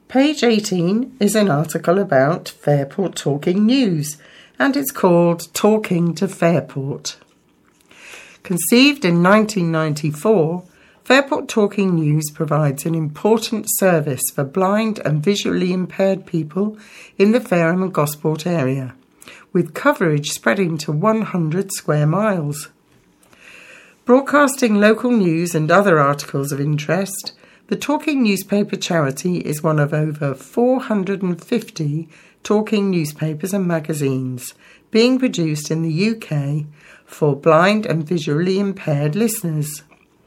Page 18 is an article about Fairport Talking News, and it's called Talking to Fairport. Conceived in 1994, Fairport Talking News provides an important service for blind and visually impaired people in the Fareham and Gosport area, with coverage spreading to 100 square miles. Broadcasting local news and other articles of interest, the Talking Newspaper Charity is one of over 450 talking newspapers and magazines being produced in the UK for blind and visually impaired listeners.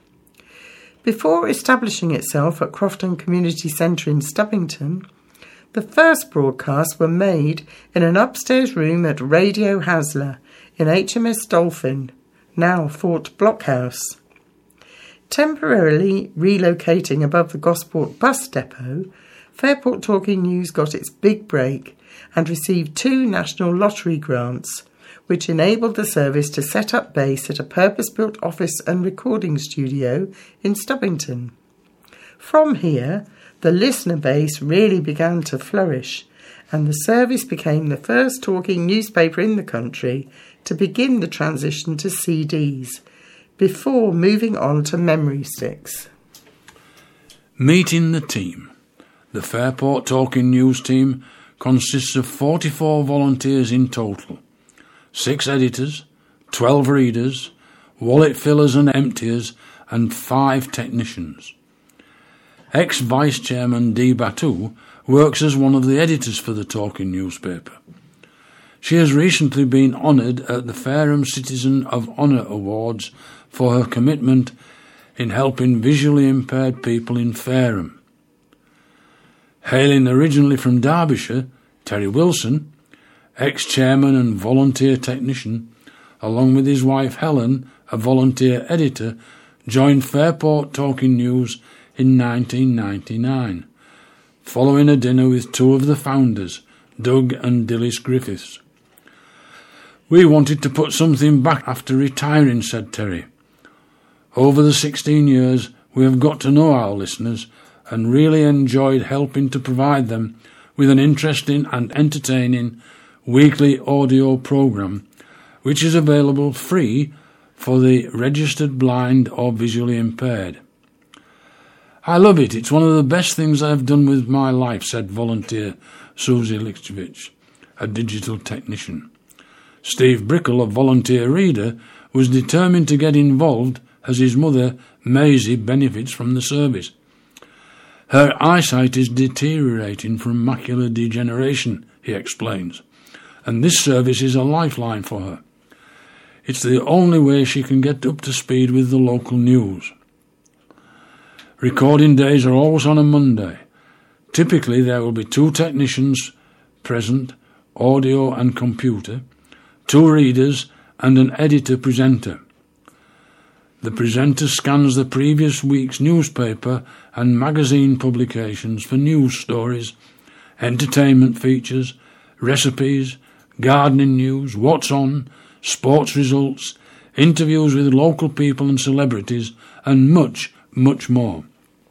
Before establishing itself at Crofton Community Centre in Stubbington, the first broadcasts were made in an upstairs room at Radio Haslar in HMS Dolphin, now Fort Blockhouse. Temporarily relocating above the Gosport bus depot, Fairport Talking News got its big break and received 2 national lottery grants, which enabled the service to set up base at a purpose-built office and recording studio in Stubbington. From here, the listener base really began to flourish, and the service became the first talking newspaper in the country to begin the transition to CDs, before moving on to memory sticks. Meeting the team. The Fairport Talking News team consists of 44 volunteers in total. 6 editors, 12 readers, wallet fillers and emptiers, and 5 technicians. Ex-Vice Chairman Dee Batu works as one of the editors for the Talking newspaper. She has recently been honoured at the Fareham Citizen of Honour Awards for her commitment in helping visually impaired people in Fareham. Hailing originally from Derbyshire, Terry Wilson, ex-chairman and volunteer technician, along with his wife Helen, a volunteer editor, joined Fairport Talking News in 1999, following a dinner with 2 of the founders, Doug and Dilys Griffiths. "We wanted to put something back after retiring," said Terry. "Over the 16 years, we have got to know our listeners and really enjoyed helping to provide them with an interesting and entertaining weekly audio programme, which is available free for the registered blind or visually impaired." "I love it. It's one of the best things I've done with my life," said volunteer Susie Lichtovich, a digital technician. Steve Brickle, a volunteer reader, was determined to get involved as his mother, Maisie, benefits from the service. "Her eyesight is deteriorating from macular degeneration," he explains, "and this service is a lifeline for her. It's the only way she can get up to speed with the local news." Recording days are always on a Monday. Typically there will be 2 technicians present, audio and computer, 2 readers and an editor-presenter. The presenter scans the previous week's newspaper and magazine publications for news stories, entertainment features, recipes, gardening news, what's on, sports results, interviews with local people and celebrities, and much, much more.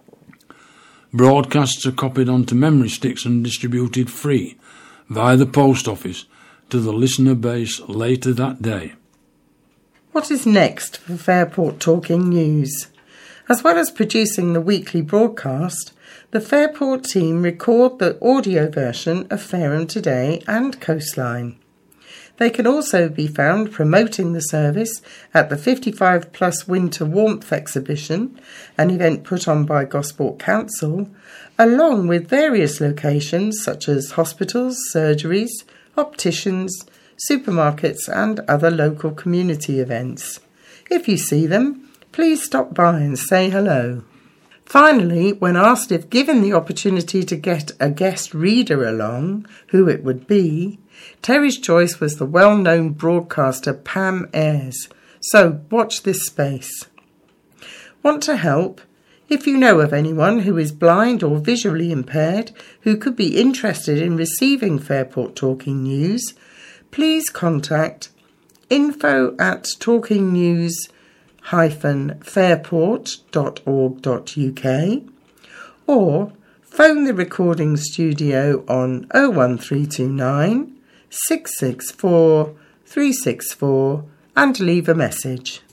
Broadcasts are copied onto memory sticks and distributed free via the post office to the listener base later that day. What is next for Fairport Talking News? As well as producing the weekly broadcast, the Fairport team record the audio version of Fareham Today and Coastline. They can also be found promoting the service at the 55 Plus Winter Warmth Exhibition, an event put on by Gosport Council, along with various locations such as hospitals, surgeries, opticians, supermarkets and other local community events. If you see them, please stop by and say hello. Finally, when asked if given the opportunity to get a guest reader along, who it would be, Terry's choice was the well-known broadcaster Pam Ayres. So watch this space. Want to help? If you know of anyone who is blind or visually impaired who could be interested in receiving Fairport Talking News, please contact info@talkingnews-fairport.org.uk or phone the recording studio on 01329 664 364 and leave a message.